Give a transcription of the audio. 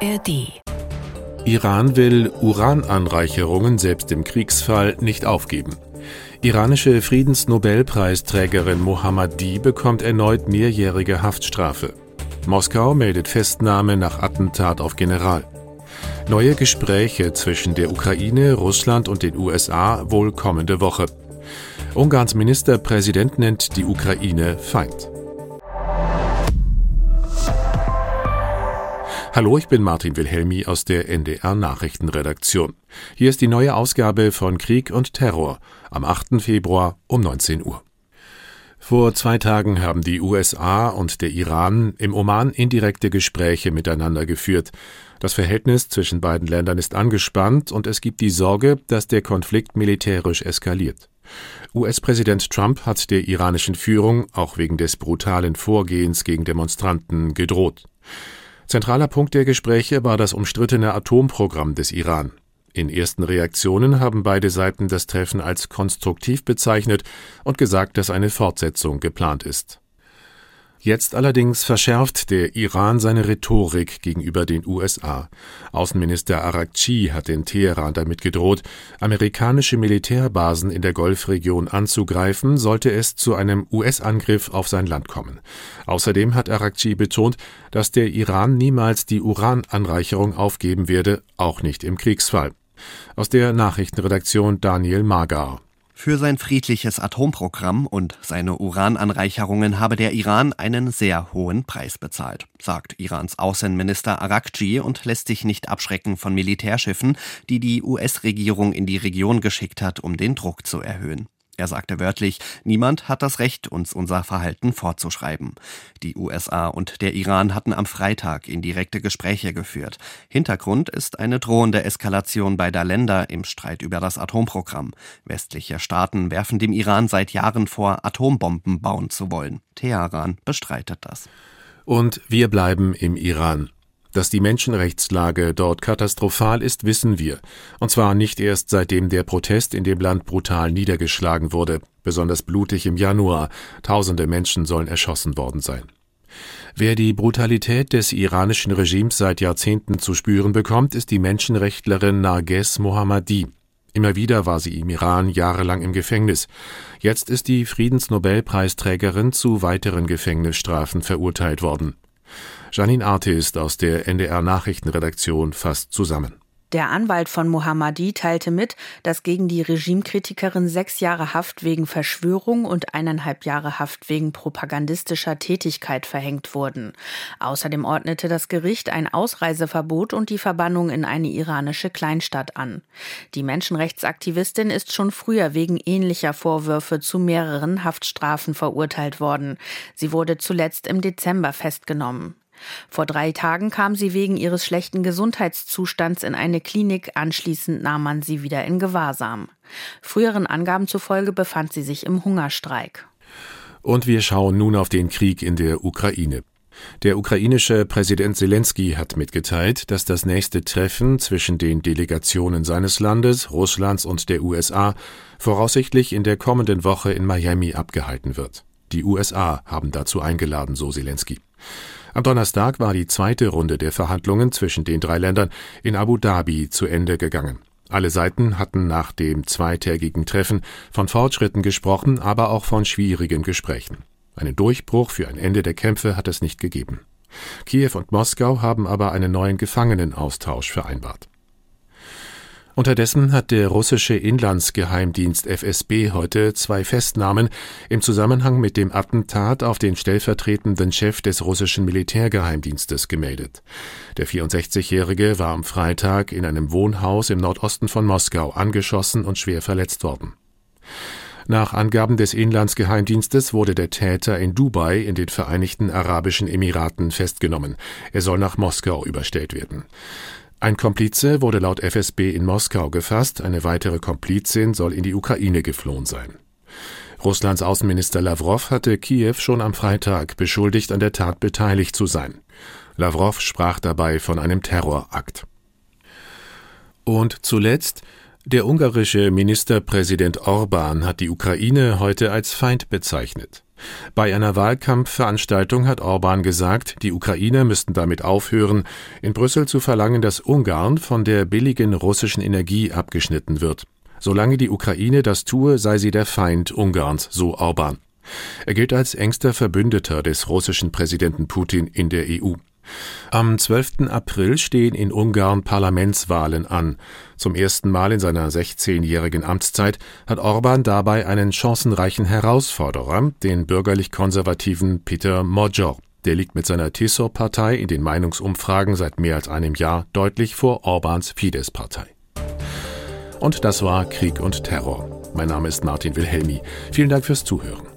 ARD. Iran will Urananreicherungen selbst im Kriegsfall nicht aufgeben. Iranische Friedensnobelpreisträgerin Mohammadi bekommt erneut mehrjährige Haftstrafe. Moskau meldet Festnahme nach Attentat auf General. Neue Gespräche zwischen der Ukraine, Russland und den USA wohl kommende Woche. Ungarns Ministerpräsident nennt die Ukraine Feind. Hallo, ich bin Martin Wilhelmi aus der NDR Nachrichtenredaktion. Hier ist die neue Ausgabe von Krieg und Terror am 8. Februar um 19 Uhr. Vor 2 Tagen haben die USA und der Iran im Oman indirekte Gespräche miteinander geführt. Das Verhältnis zwischen beiden Ländern ist angespannt und es gibt die Sorge, dass der Konflikt militärisch eskaliert. US-Präsident Trump hat der iranischen Führung auch wegen des brutalen Vorgehens gegen Demonstranten gedroht. Zentraler Punkt der Gespräche war das umstrittene Atomprogramm des Iran. In ersten Reaktionen haben beide Seiten das Treffen als konstruktiv bezeichnet und gesagt, dass eine Fortsetzung geplant ist. Jetzt allerdings verschärft der Iran seine Rhetorik gegenüber den USA. Außenminister Araghchi hat in Teheran damit gedroht, amerikanische Militärbasen in der Golfregion anzugreifen, sollte es zu einem US-Angriff auf sein Land kommen. Außerdem hat Araghchi betont, dass der Iran niemals die Urananreicherung aufgeben werde, auch nicht im Kriegsfall. Aus der Nachrichtenredaktion Daniel Magar. Für sein friedliches Atomprogramm und seine Urananreicherungen habe der Iran einen sehr hohen Preis bezahlt, sagt Irans Außenminister Araghchi und lässt sich nicht abschrecken von Militärschiffen, die die US-Regierung in die Region geschickt hat, um den Druck zu erhöhen. Er sagte wörtlich, niemand hat das Recht, uns unser Verhalten vorzuschreiben. Die USA und der Iran hatten am Freitag indirekte Gespräche geführt. Hintergrund ist eine drohende Eskalation beider Länder im Streit über das Atomprogramm. Westliche Staaten werfen dem Iran seit Jahren vor, Atombomben bauen zu wollen. Teheran bestreitet das. Und wir bleiben im Iran. Dass die Menschenrechtslage dort katastrophal ist, wissen wir. Und zwar nicht erst seitdem der Protest in dem Land brutal niedergeschlagen wurde, besonders blutig im Januar. Tausende Menschen sollen erschossen worden sein. Wer die Brutalität des iranischen Regimes seit Jahrzehnten zu spüren bekommt, ist die Menschenrechtlerin Narges Mohammadi. Immer wieder war sie im Iran jahrelang im Gefängnis. Jetzt ist die Friedensnobelpreisträgerin zu weiteren Gefängnisstrafen verurteilt worden. Janine Artist aus der NDR Nachrichtenredaktion fasst zusammen. Der Anwalt von Mohammadi teilte mit, dass gegen die Regimekritikerin 6 Jahre Haft wegen Verschwörung und 1,5 Jahre Haft wegen propagandistischer Tätigkeit verhängt wurden. Außerdem ordnete das Gericht ein Ausreiseverbot und die Verbannung in eine iranische Kleinstadt an. Die Menschenrechtsaktivistin ist schon früher wegen ähnlicher Vorwürfe zu mehreren Haftstrafen verurteilt worden. Sie wurde zuletzt im Dezember festgenommen. Vor 3 Tagen kam sie wegen ihres schlechten Gesundheitszustands in eine Klinik, anschließend nahm man sie wieder in Gewahrsam. Früheren Angaben zufolge befand sie sich im Hungerstreik. Und wir schauen nun auf den Krieg in der Ukraine. Der ukrainische Präsident Selensky hat mitgeteilt, dass das nächste Treffen zwischen den Delegationen seines Landes, Russlands und der USA voraussichtlich in der kommenden Woche in Miami abgehalten wird. Die USA haben dazu eingeladen, so Selensky. Am Donnerstag war die 2. Runde der Verhandlungen zwischen den 3 Ländern in Abu Dhabi zu Ende gegangen. Alle Seiten hatten nach dem 2tägigen Treffen von Fortschritten gesprochen, aber auch von schwierigen Gesprächen. Einen Durchbruch für ein Ende der Kämpfe hat es nicht gegeben. Kiew und Moskau haben aber einen neuen Gefangenenaustausch vereinbart. Unterdessen hat der russische Inlandsgeheimdienst FSB heute 2 Festnahmen im Zusammenhang mit dem Attentat auf den stellvertretenden Chef des russischen Militärgeheimdienstes gemeldet. Der 64-Jährige war am Freitag in einem Wohnhaus im Nordosten von Moskau angeschossen und schwer verletzt worden. Nach Angaben des Inlandsgeheimdienstes wurde der Täter in Dubai in den Vereinigten Arabischen Emiraten festgenommen. Er soll nach Moskau überstellt werden. Ein Komplize wurde laut FSB in Moskau gefasst, eine weitere Komplizin soll in die Ukraine geflohen sein. Russlands Außenminister Lawrow hatte Kiew schon am Freitag beschuldigt, an der Tat beteiligt zu sein. Lawrow sprach dabei von einem Terrorakt. Und zuletzt, der ungarische Ministerpräsident Orbán hat die Ukraine heute als Feind bezeichnet. Bei einer Wahlkampfveranstaltung hat Orbán gesagt, die Ukrainer müssten damit aufhören, in Brüssel zu verlangen, dass Ungarn von der billigen russischen Energie abgeschnitten wird. Solange die Ukraine das tue, sei sie der Feind Ungarns, so Orbán. Er gilt als engster Verbündeter des russischen Präsidenten Putin in der EU. Am 12. April stehen in Ungarn Parlamentswahlen an. Zum ersten Mal in seiner 16-jährigen Amtszeit hat Orbán dabei einen chancenreichen Herausforderer, den bürgerlich-konservativen Péter Magyar. Der liegt mit seiner TISZO-Partei in den Meinungsumfragen seit mehr als einem Jahr deutlich vor Orbáns Fidesz-Partei. Und das war Krieg und Terror. Mein Name ist Martin Wilhelmi. Vielen Dank fürs Zuhören.